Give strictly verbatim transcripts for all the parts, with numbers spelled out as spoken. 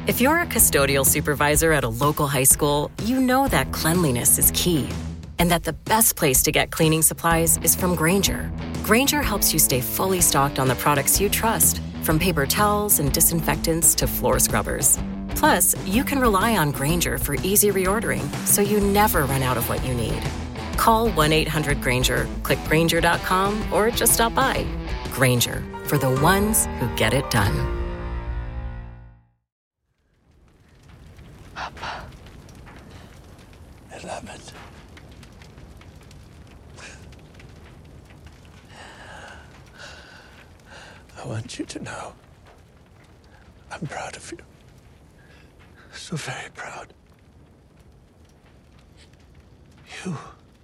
If you're a custodial supervisor at a local high school, you know that cleanliness is key, and that the best place to get cleaning supplies is from Grainger. Grainger helps you stay fully stocked on the products you trust, from paper towels and disinfectants to floor scrubbers. Plus, you can rely on Grainger for easy reordering, so you never run out of what you need. Call one eight hundred Grainger, click Grainger dot com, or just stop by. Grainger, for the ones who get it done. Papa. I love it. I want you to know I'm proud of you. So very proud. You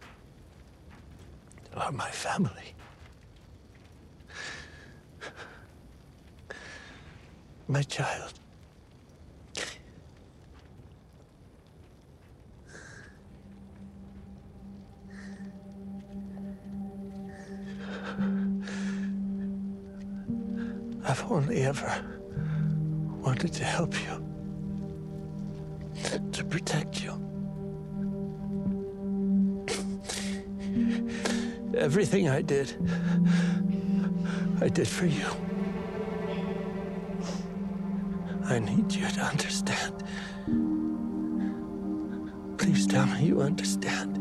are my family. My child. I've only ever wanted to help you, to protect you. Everything I did, I did for you. I need you to understand. Please tell me you understand.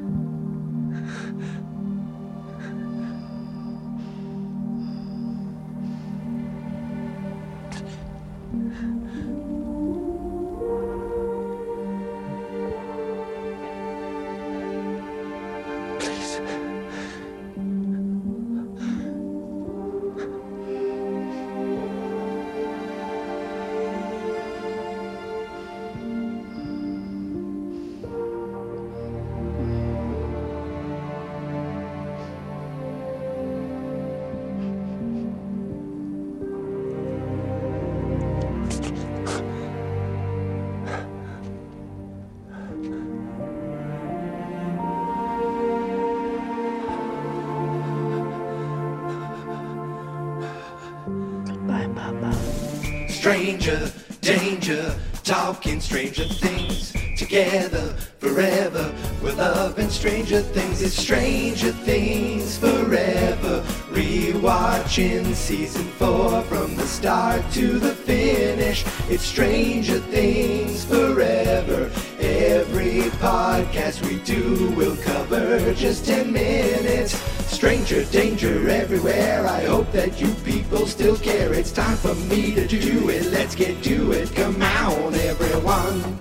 Stranger, danger, talking stranger things. Together, forever, we're loving stranger things. It's Stranger Things Forever. Rewatching season four from the start to the finish. It's Stranger Things Forever. Every podcast we do will cover just ten minutes. Stranger danger everywhere. I hope that you people still care. It's time for me to do it. Let's get to it. Come on, everyone.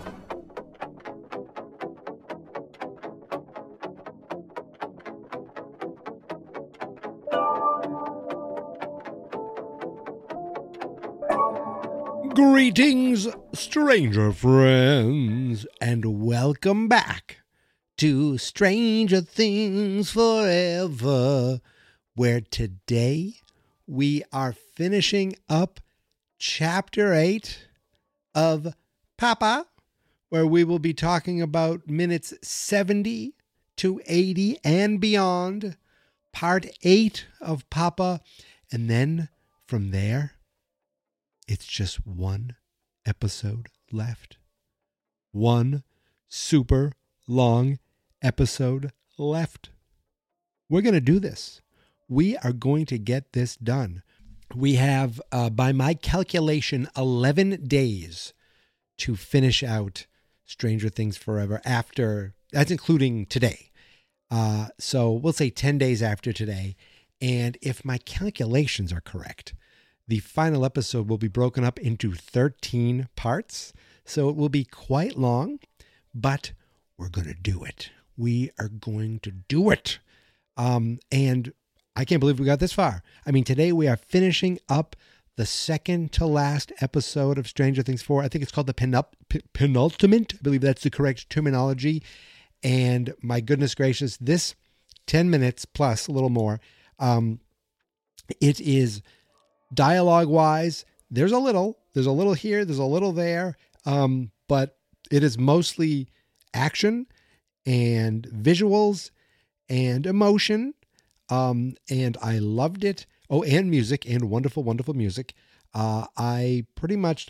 Greetings, stranger friends, and welcome back to Stranger Things Forever, where today we are finishing up Chapter eight of Papa, where we will be talking about minutes seventy to eighty and beyond, Part eight of Papa, and then from there, it's just one episode left. One super long episode left. We're going to do this. We are going to get this done. We have, uh, by my calculation, eleven days to finish out Stranger Things Forever after, that's including today. Uh, so we'll say ten days after today. And if my calculations are correct, the final episode will be broken up into thirteen parts. So it will be quite long, but we're going to do it. We are going to do it. Um, and I can't believe we got this far. I mean, today we are finishing up the second to last episode of Stranger Things four. I think it's called the penup- p- penultimate. I believe that's the correct terminology. And my goodness gracious, this ten minutes plus a little more, um, it is dialogue-wise, there's a little, there's a little here, there's a little there, um, but it is mostly action and visuals and emotion, um, and I loved it. Oh, and music, and wonderful, wonderful music. Uh, I pretty much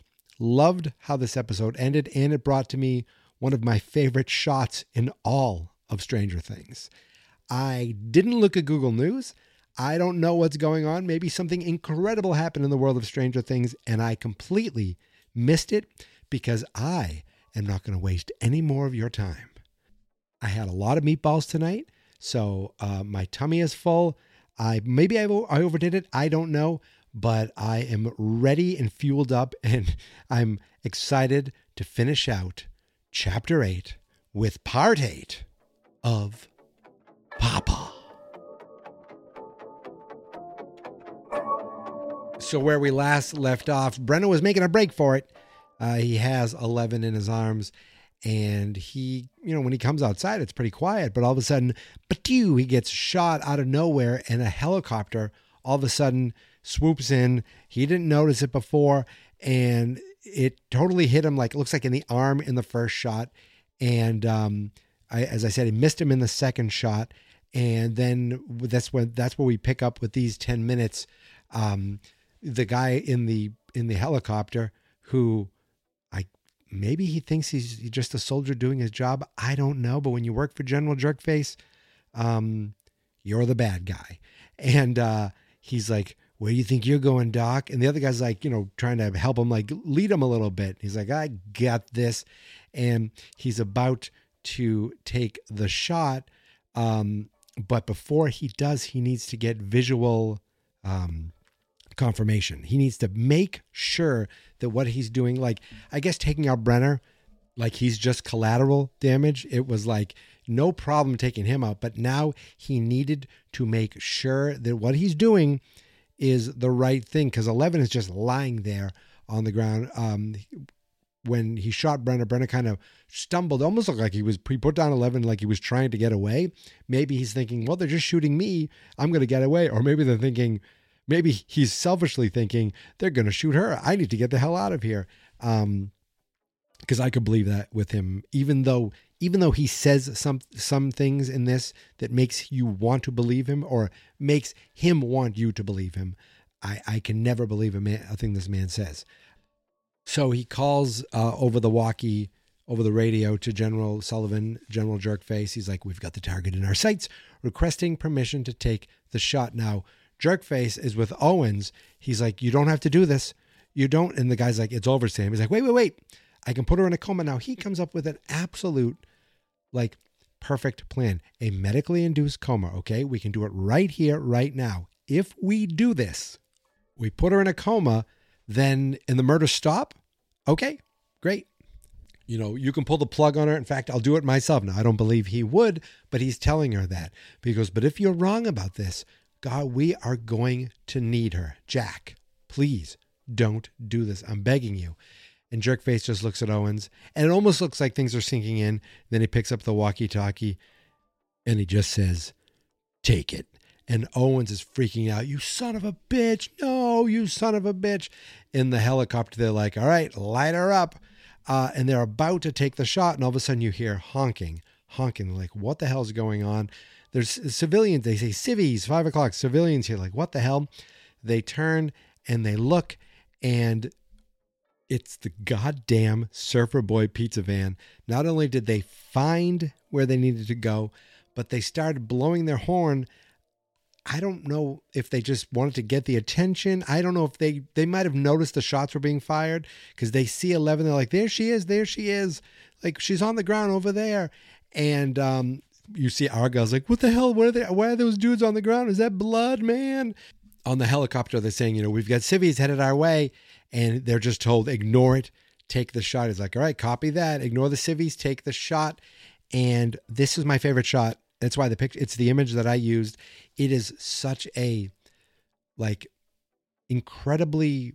Loved how this episode ended, and it brought to me one of my favorite shots in all of Stranger Things. I didn't look at Google News. I don't know what's going on. Maybe something incredible happened in the world of Stranger Things, and I completely missed it because I am not going to waste any more of your time. I had a lot of meatballs tonight, so uh, my tummy is full. I maybe I, I overdid it. I don't know, but I am ready and fueled up, and I'm excited to finish out Chapter eight with Part eight of Papa. So where we last left off, Brenna was making a break for it. Uh, he has Eleven in his arms, and he, you know, when he comes outside, it's pretty quiet, but all of a sudden, ba-doo, he gets shot out of nowhere, and a helicopter all of a sudden swoops in. He didn't notice it before, and it totally hit him, like it looks like in the arm in the first shot. And um, I, as I said, he missed him in the second shot. And then that's when that's where we pick up with these ten minutes. Um, the guy in the in the helicopter who I maybe he thinks he's just a soldier doing his job. I don't know. But when you work for General Jerkface, um, you're the bad guy. And uh, he's like, where do you think you're going, Doc? And the other guy's like, you know, trying to help him, like lead him a little bit. He's like, I got this. And he's about to take the shot. Um, but before he does, he needs to get visual um, confirmation. He needs to make sure that what he's doing, like, I guess taking out Brenner, like he's just collateral damage. It was like no problem taking him out. But now he needed to make sure that what he's doing is the right thing, because Eleven is just lying there on the ground. Um, when he shot Brenner, Brenner kind of stumbled, almost looked like he was he put down Eleven, like he was trying to get away. Maybe he's thinking, well, they're just shooting me, I'm going to get away. Or maybe they're thinking, maybe he's selfishly thinking, they're going to shoot her, I need to get the hell out of here. Um, because I could believe that with him, even though even though he says some some things in this that makes you want to believe him or makes him want you to believe him, I, I can never believe a, man, a thing this man says. So he calls uh, over the walkie, over the radio to General Sullivan, General Jerkface. He's like, we've got the target in our sights, requesting permission to take the shot. Now, Jerkface is with Owens. He's like, you don't have to do this. You don't. And the guy's like, it's over, Sam. He's like, wait, wait, wait. I can put her in a coma. Now he comes up with an absolute, like, perfect plan. A medically induced coma, okay? We can do it right here, right now. If we do this, we put her in a coma, then, and the murder stop, okay, great. You know, you can pull the plug on her. In fact, I'll do it myself. Now, I don't believe he would, but he's telling her that. Because, but if you're wrong about this, God, we are going to need her. Jack, please don't do this. I'm begging you. And Jerkface just looks at Owens, and it almost looks like things are sinking in. Then he picks up the walkie-talkie, and he just says, take it. And Owens is freaking out. You son of a bitch. No, you son of a bitch. In the helicopter, they're like, all right, light her up. Uh, and they're about to take the shot, and all of a sudden you hear honking, honking. They're like, what the hell's going on? There's civilians. They say, civvies, five o'clock, civilians here. Like, what the hell? They turn, and they look, and it's the goddamn Surfer Boy pizza van. Not only did they find where they needed to go, but they started blowing their horn. I don't know if they just wanted to get the attention. I don't know if they, they might have noticed the shots were being fired because they see Eleven. They're like, there she is. There she is. Like, she's on the ground over there. And um, you see Argyle's like, what the hell? What are they, why are those dudes on the ground? Is that blood, man? On the helicopter, they're saying, you know, we've got civvies headed our way. And they're just told, ignore it, take the shot. He's like, all right, copy that. Ignore the civvies, take the shot. And this is my favorite shot. That's why the picture, it's the image that I used. It is such a, like, incredibly,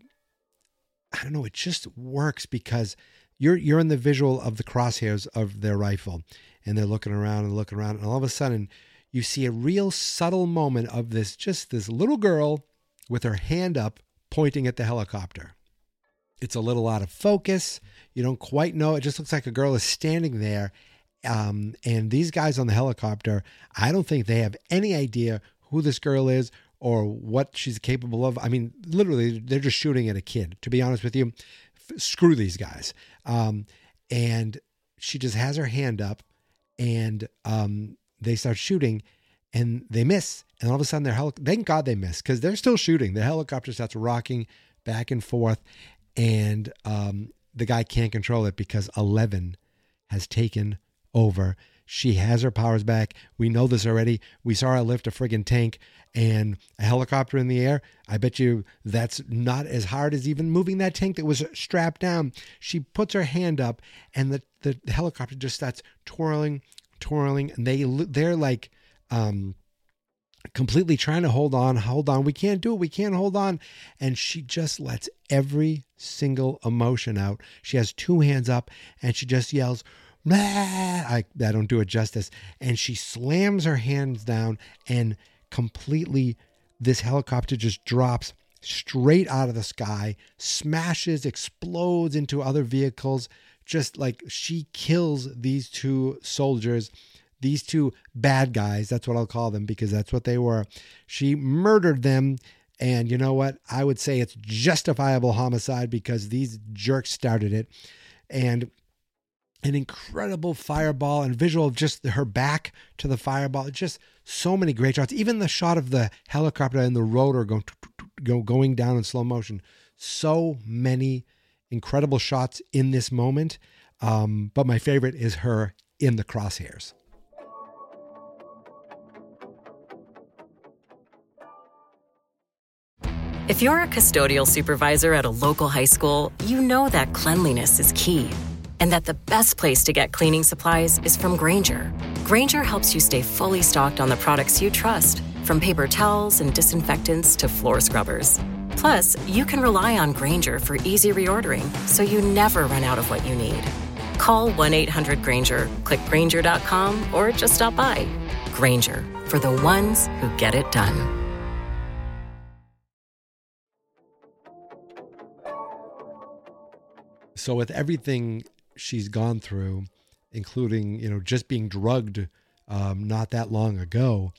I don't know, it just works because you're you're in the visual of the crosshairs of their rifle. And they're looking around and looking around. And all of a sudden, you see a real subtle moment of this, just this little girl with her hand up pointing at the helicopter. It's a little out of focus. You don't quite know. It just looks like a girl is standing there. Um, and these guys on the helicopter, I don't think they have any idea who this girl is or what she's capable of. I mean, literally, they're just shooting at a kid. To be honest with you, screw these guys. Um, and she just has her hand up, and um, they start shooting, and they miss. And all of a sudden, their heli- thank God they miss, because they're still shooting. The helicopter starts rocking back and forth, and um, the guy can't control it because Eleven has taken over. She has her powers back. We know this already. We saw her lift a friggin' tank and a helicopter in the air. I bet you that's not as hard as even moving that tank that was strapped down. She puts her hand up, and the, the helicopter just starts twirling, twirling, and they, they're like um, completely trying to hold on, hold on. We can't do it. We can't hold on. And she just lets every single emotion out. She has two hands up, and she just yells, I, I don't do it justice. And she slams her hands down, and completely this helicopter just drops straight out of the sky, smashes, explodes into other vehicles. Just like she kills these two soldiers, these two bad guys. That's what I'll call them, because that's what they were. She murdered them. And you know what? I would say it's justifiable homicide, because these jerks started it. And an incredible fireball and visual of just her back to the fireball. Just so many great shots. Even the shot of the helicopter and the rotor going, go, going down in slow motion. So many incredible shots in this moment. Um, but my favorite is her in the crosshairs. If you're a custodial supervisor at a local high school, you know that cleanliness is key, and that the best place to get cleaning supplies is from Grainger. Grainger helps you stay fully stocked on the products you trust, from paper towels and disinfectants to floor scrubbers. Plus, you can rely on Grainger for easy reordering, so you never run out of what you need. Call one eight hundred Grainger, click Grainger dot com, or just stop by. Grainger, for the ones who get it done. So with everything she's gone through, including, you know, just being drugged um, not that long ago,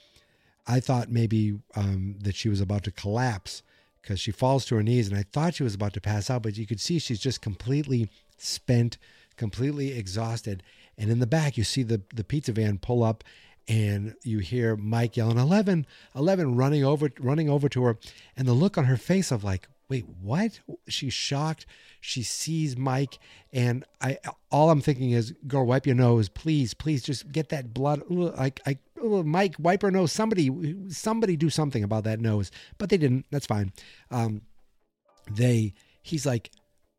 I thought maybe um, that she was about to collapse, because she falls to her knees, and I thought she was about to pass out, but you could see she's just completely spent, completely exhausted. And in the back, you see the, the pizza van pull up, and you hear Mike yelling, Eleven, Eleven, running over, running over to her. And the look on her face of like, wait, what? She's shocked. She sees Mike, and I, all I'm thinking is, girl, wipe your nose, please, please, just get that blood. Ooh, I, I, ooh, Mike, wipe her nose. Somebody, somebody, do something about that nose. But they didn't. That's fine. Um, they, he's like,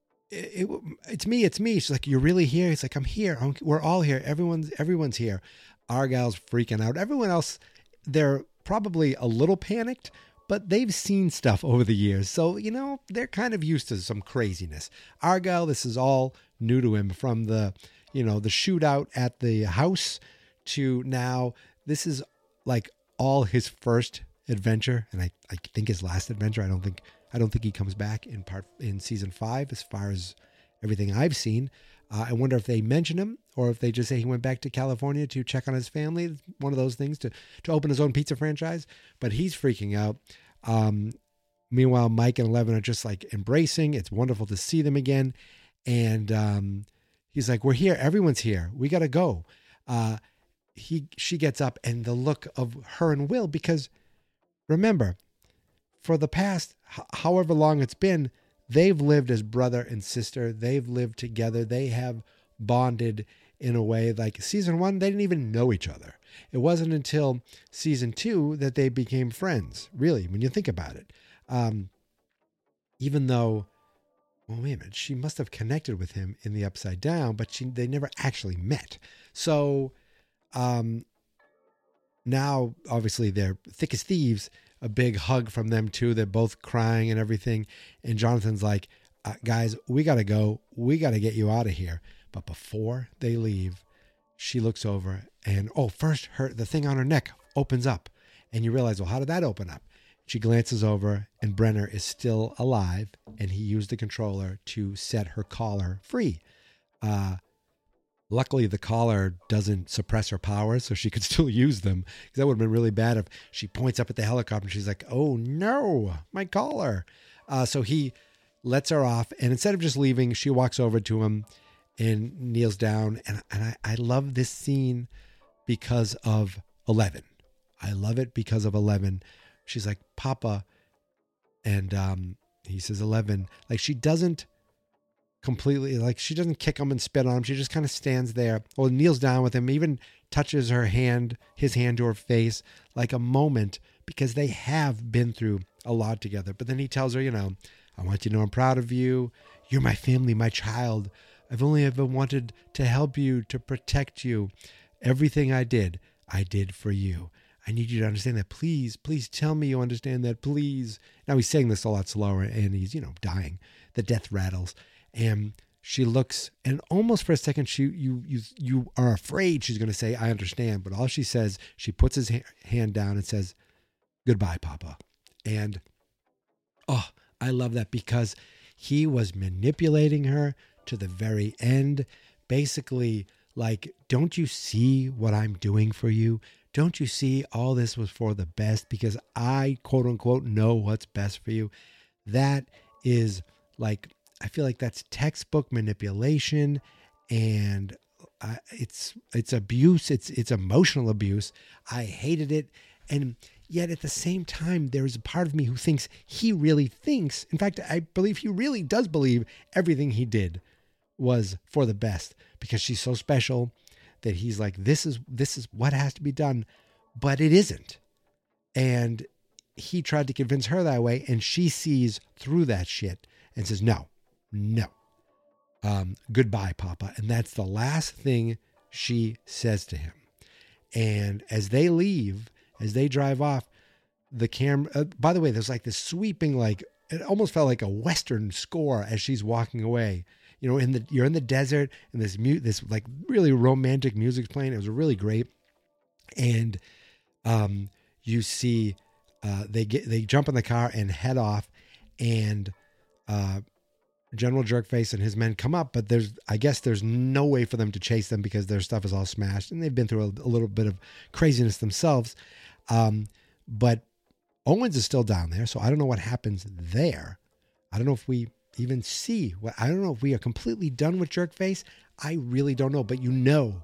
it, it, it's me, it's me. She's like, you're really here? He's like, I'm here. I'm, we're all here. Everyone's, everyone's here. Argyle's freaking out. Everyone else, they're probably a little panicked, but they've seen stuff over the years. So, you know, they're kind of used to some craziness. Argyle, this is all new to him, from the, you know, the shootout at the house to now. This is like all his first adventure. And I, I think his last adventure. I don't think, I don't think he comes back in part in season five, as far as everything I've seen. Uh, I wonder if they mention him, or if they just say he went back to California to check on his family. It's one of those things, to, to open his own pizza franchise. But he's freaking out. Um, meanwhile, Mike and Eleven are just like embracing. It's wonderful to see them again. And um, he's like, we're here. Everyone's here. We got to go. Uh, he, she gets up, and the look of her and Will, because remember, for the past, h- however long it's been, they've lived as brother and sister. They've lived together. They have bonded in a way. Like season one, they didn't even know each other. It wasn't until season two that they became friends, really, when you think about it. Um, even though, well, wait a minute, she must have connected with him in the Upside Down, but she they never actually met. So um, now, obviously, they're thick as thieves. A big hug from them too. They're both crying and everything. And Jonathan's like, uh, guys, we got to go. We got to get you out of here. But before they leave, she looks over, and, oh, first her, the thing on her neck opens up, and you realize, well, how did that open up? She glances over, and Brenner is still alive, and he used the controller to set her collar free. Uh, Luckily, the collar doesn't suppress her powers, so she could still use them. Because that would have been really bad if she points up at the helicopter and she's like, oh no, my collar. Uh, so he lets her off. And instead of just leaving, she walks over to him and kneels down. And, and I, I love this scene because of Eleven. I love it because of Eleven. She's like, Papa. And um, he says, Eleven. Like, she doesn't completely, like, she doesn't kick him and spit on him. She just kind of stands there or kneels down with him, even touches her hand, his hand to her face, like a moment, because they have been through a lot together. But then he tells her, you know, I want you to know I'm proud of you. You're my family, my child. I've only ever wanted to help you, to protect you. Everything I did, I did for you. I need you to understand that. Please, please tell me you understand that, please. Now he's saying this a lot slower and he's, you know, dying. The death rattles. And she looks, and almost for a second, she you you you are afraid she's going to say, I understand. But all she says, she puts his ha- hand down and says, goodbye, Papa. And, oh, I love that because he was manipulating her to the very end. Basically, like, don't you see what I'm doing for you? Don't you see all this was for the best because I, quote unquote, know what's best for you? That is like, I feel like that's textbook manipulation, and uh, it's it's abuse. It's it's emotional abuse. I hated it, and yet at the same time, there is a part of me who thinks he really thinks. In fact, I believe he really does believe everything he did was for the best because she's so special that he's like, this is this is what has to be done, but it isn't. And he tried to convince her that way, and she sees through that shit and says, no. No. Um, goodbye, Papa. And that's the last thing she says to him. And as they leave, as they drive off, the camera, uh, by the way, there's like this sweeping, like, it almost felt like a Western score as she's walking away. You know, in the, you're in the desert and this mute, this like really romantic music's playing. It was really great. And um, you see, uh, they get, they jump in the car and head off, and, uh, General Jerkface and his men come up, but there's, I guess there's no way for them to chase them because their stuff is all smashed and they've been through a, a little bit of craziness themselves. Um, but Owens is still down there. So I don't know what happens there. I don't know if we even see what, I don't know if we are completely done with Jerkface. I really don't know, but you know,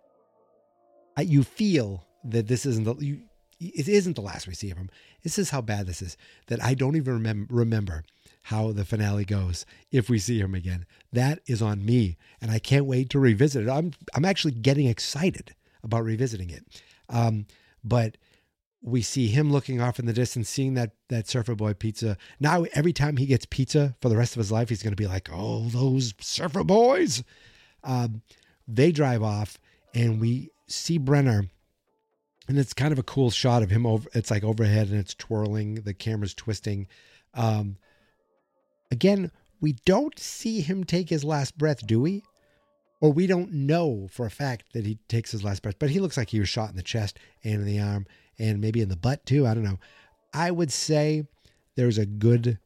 I, you feel that this isn't the, you, it isn't the last we see of him. This is how bad this is that I don't even remember, remember how the finale goes if we see him again. That is on me, and I can't wait to revisit it. I'm I'm actually getting excited about revisiting it. Um, but we see him looking off in the distance, seeing that that Surfer Boy pizza. Now, every time he gets pizza for the rest of his life, he's going to be like, oh, those Surfer Boys. Um, they drive off, and we see Brenner, and it's kind of a cool shot of him over. It's like overhead, and it's twirling. The camera's twisting. Um, Again, we don't see him take his last breath, do we? Or we don't know for a fact that he takes his last breath, but he looks like he was shot in the chest and in the arm and maybe in the butt too. I don't know. I would say there's a good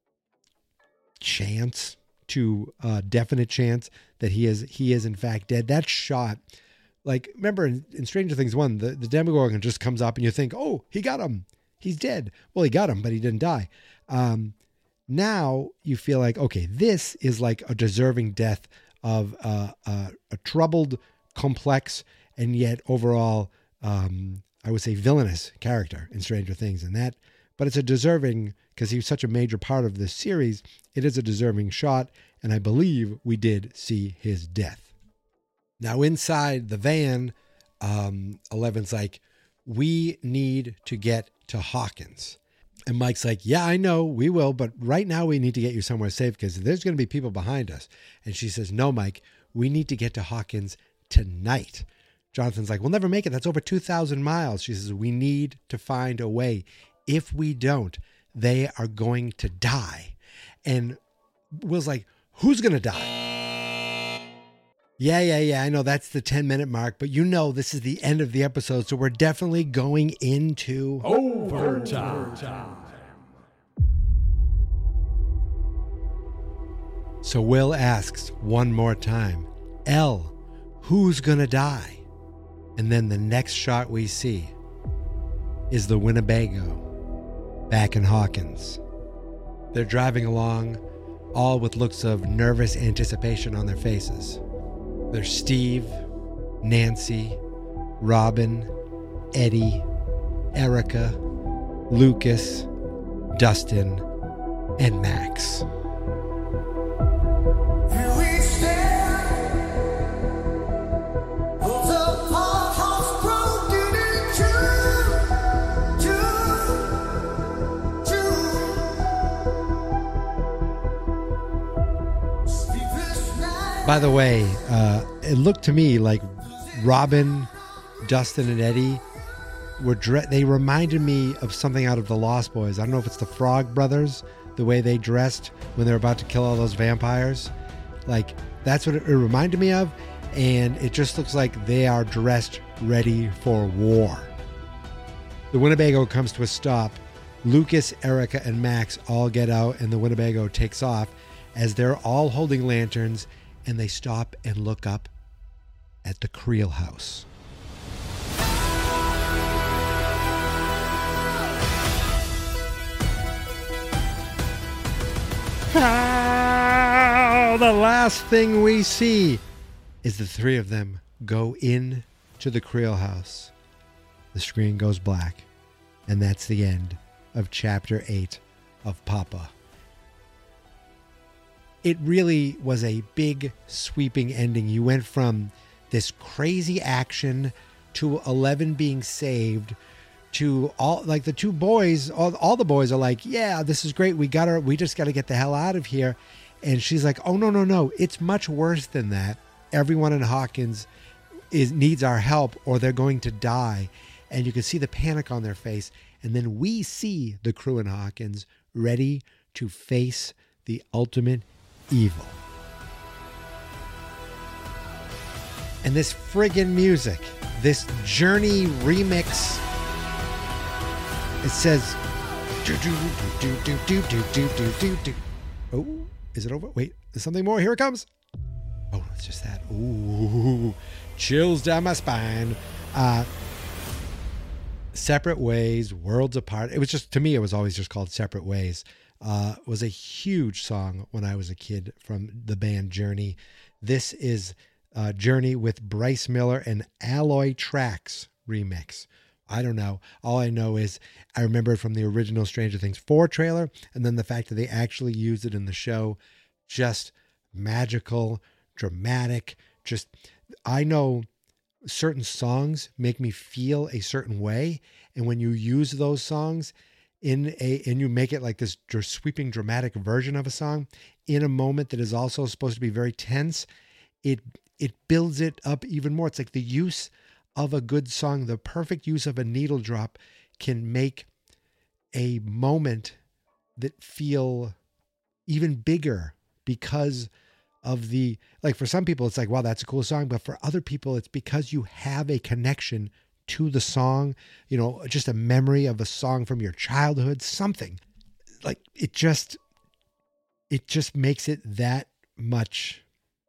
chance to a uh, definite chance that he is, he is in fact dead. That shot, like, remember in, in Stranger Things one, the, the Demogorgon just comes up and you think, oh, he got him. He's dead. Well, he got him, but he didn't die. Um, Now you feel like, okay, this is like a deserving death of uh, uh, a troubled, complex, and yet overall, um, I would say villainous character in Stranger Things. And that, but it's a deserving, because he was such a major part of this series, it is a deserving shot. And I believe we did see his death. Now inside the van, um, Eleven's like, we need to get to Hawkins. And Mike's like, yeah, I know we will, but right now we need to get you somewhere safe because there's going to be people behind us. And she says, no, Mike, we need to get to Hawkins tonight. Jonathan's like, we'll never make it. That's over two thousand miles. She says, we need to find a way. If we don't, they are going to die. And Will's like, who's going to die? Yeah, yeah, yeah. I know that's the ten minute mark, but you know, this is the end of the episode. So we're definitely going into overtime. So Will asks one more time, Elle, who's going to die? And then the next shot we see is the Winnebago back in Hawkins. They're driving along. all with looks of nervous anticipation on their faces. There's Steve, Nancy, Robin, Eddie, Erica, Lucas, Dustin, and Max. By the way, uh, it looked to me like Robin, Dustin, and Eddie were dre- they reminded me of something out of The Lost Boys. I don't know if it's the Frog Brothers, the way they dressed when they were about to kill all those vampires. Like, that's what it, it reminded me of, and it just looks like they are dressed ready for war. The Winnebago comes to a stop. Lucas, Erica, and Max all get out, and the Winnebago takes off as they're all holding lanterns, and they stop and look up at the Creel house. Ah, the last thing we see is the three of them go in to the Creel house. The screen goes black, and that's the end of chapter eight of Papa. It really was a big, sweeping ending. You went from this crazy action to Eleven being saved to all, like, the two boys, all, all the boys are like, yeah, this is great. We got her. We just got to get the hell out of here. And she's like, oh, no, no, no. It's much worse than that. Everyone in Hawkins is needs our help or they're going to die. And you can see the panic on their face. And then we see the crew in Hawkins ready to face the ultimate evil. And this friggin' music, this Journey remix, it says do do do do do do do do do do. Oh, is it over? Wait, there's something more. Here it comes. Oh, it's just that. Ooh, chills down my spine. Uh, Separate Ways, Worlds Apart. It was just, to me, it was always just called Separate Ways. Uh, was a huge song when I was a kid from the band Journey. This is uh, Journey with Bryce Miller and Alloy Tracks remix. I don't know. All I know is I remember it from the original Stranger Things four trailer, and then the fact that they actually used it in the show. Just magical, dramatic. Just, I know certain songs make me feel a certain way, and when you use those songs in a and you make it like this sweeping dramatic version of a song in a moment that is also supposed to be very tense, it it builds it up even more. It's like the use of a good song, the perfect use of a needle drop can make a moment that feel even bigger because of the, like, for some people it's like, wow, that's a cool song, but for other people it's because you have a connection to the song, you know, just a memory of a song from your childhood, something like it just, it just makes it that much,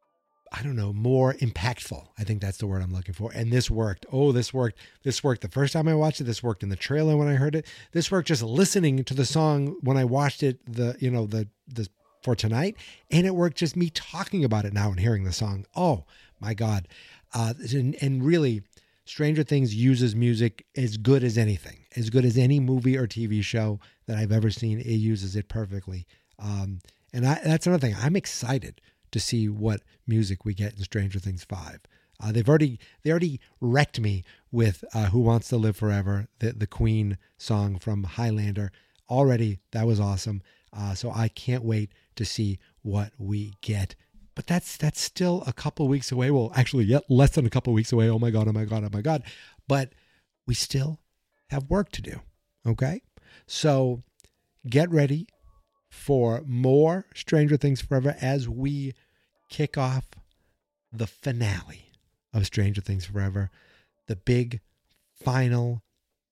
I don't know, more impactful. I think that's the word I'm looking for. And this worked. Oh, this worked. This worked the first time I watched it. This worked in the trailer when I heard it. This worked just listening to the song when I watched it, the, you know, the, the, for tonight. And it worked just me talking about it now and hearing the song. Oh my God. Uh, and, and really, Stranger Things uses music as good as anything, as good as any movie or T V show that I've ever seen. It uses it perfectly. Um, and I, that's another thing. I'm excited to see what music we get in Stranger Things five. Uh, they've already, they already wrecked me with uh, Who Wants to Live Forever, the, the Queen song from Highlander. Already, that was awesome. Uh, so I can't wait to see what we get. But that's that's still a couple weeks away. Well, actually, yet less than a couple weeks away. Oh my God, oh my God, oh my God. But we still have work to do, okay? So get ready for more Stranger Things Forever as we kick off the finale of Stranger Things Forever. The big final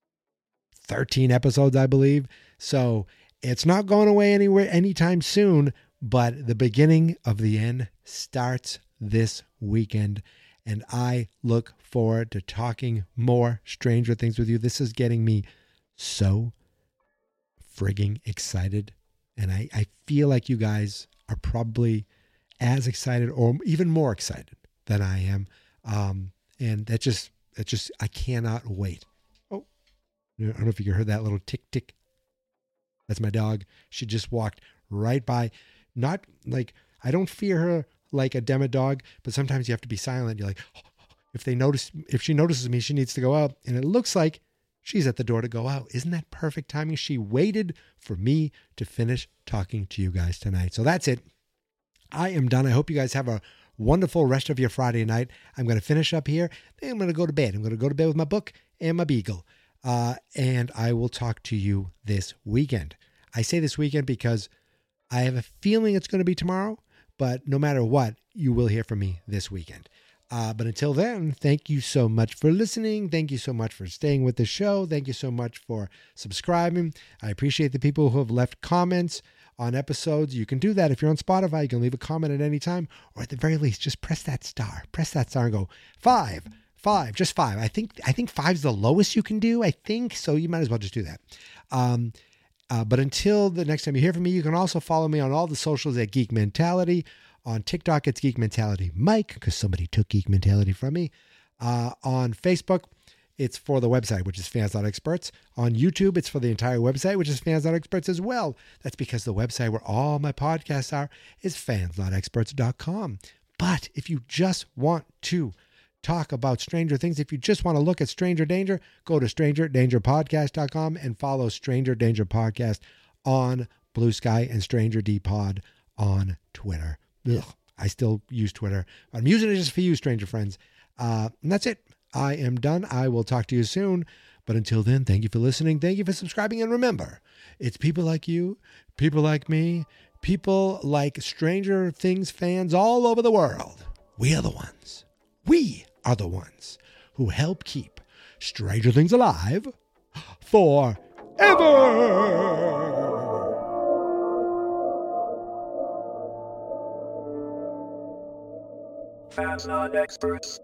thirteen episodes, I believe. So it's not going away anywhere anytime soon. But the beginning of the end starts this weekend, and I look forward to talking more Stranger Things with you. This is getting me so frigging excited, and I, I feel like you guys are probably as excited or even more excited than I am. Um, and that just, that just, I cannot wait. Oh, I don't know if you heard that little tick, tick. That's my dog. She just walked right by. Not like, I don't fear her like a demo dog, but sometimes you have to be silent. You're like, oh, if they notice, if she notices me, she needs to go out. And it looks like she's at the door to go out. Isn't that perfect timing? She waited for me to finish talking to you guys tonight. So that's it. I am done. I hope you guys have a wonderful rest of your Friday night. I'm going to finish up here. Then I'm going to go to bed. I'm going to go to bed with my book and my beagle. Uh, and I will talk to you this weekend. I say this weekend because I have a feeling it's going to be tomorrow, but no matter what, you will hear from me this weekend. Uh, but until then, thank you so much for listening. Thank you so much for staying with the show. Thank you so much for subscribing. I appreciate the people who have left comments on episodes. You can do that. If you're on Spotify, you can leave a comment at any time, or at the very least, just press that star. Press that star and go, five, five, just five. I think I think five's the lowest you can do, I think, so you might as well just do that. Um, uh, but until the next time you hear from me, you can also follow me on all the socials at Geek Mentality. On TikTok, it's Geek Mentality Mike, because somebody took Geek Mentality from me. Uh, on Facebook, it's for the website, which is Fans Not Experts. On YouTube, it's for the entire website, which is Fans Not Experts as well. That's because the website where all my podcasts are is fans not experts dot com. But if you just want to talk about Stranger Things, if you just want to look at Stranger Danger, go to stranger danger podcast dot com and follow Stranger Danger Podcast on Blue Sky and Stranger D Pod on Twitter. Ugh, I still use Twitter. I'm using it just for you, stranger friends. Uh, and that's it. I am done. I will talk to you soon. But until then, thank you for listening. Thank you for subscribing. And remember, it's people like you, people like me, people like Stranger Things fans all over the world. We are the ones. We are the ones who help keep Stranger Things alive forever. Fans Not Experts.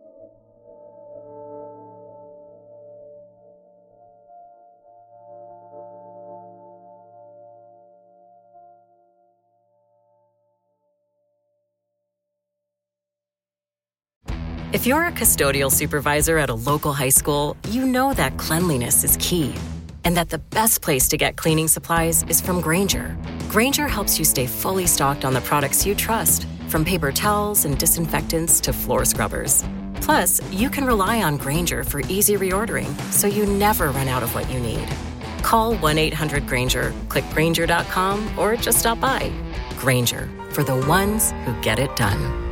If you're a custodial supervisor at a local high school, you know that cleanliness is key, and that the best place to get cleaning supplies is from Grainger. Grainger helps you stay fully stocked on the products you trust, from paper towels and disinfectants to floor scrubbers. Plus, you can rely on Grainger for easy reordering, so you never run out of what you need. Call one eight hundred Grainger, click Grainger dot com, or just stop by. Grainger, for the ones who get it done.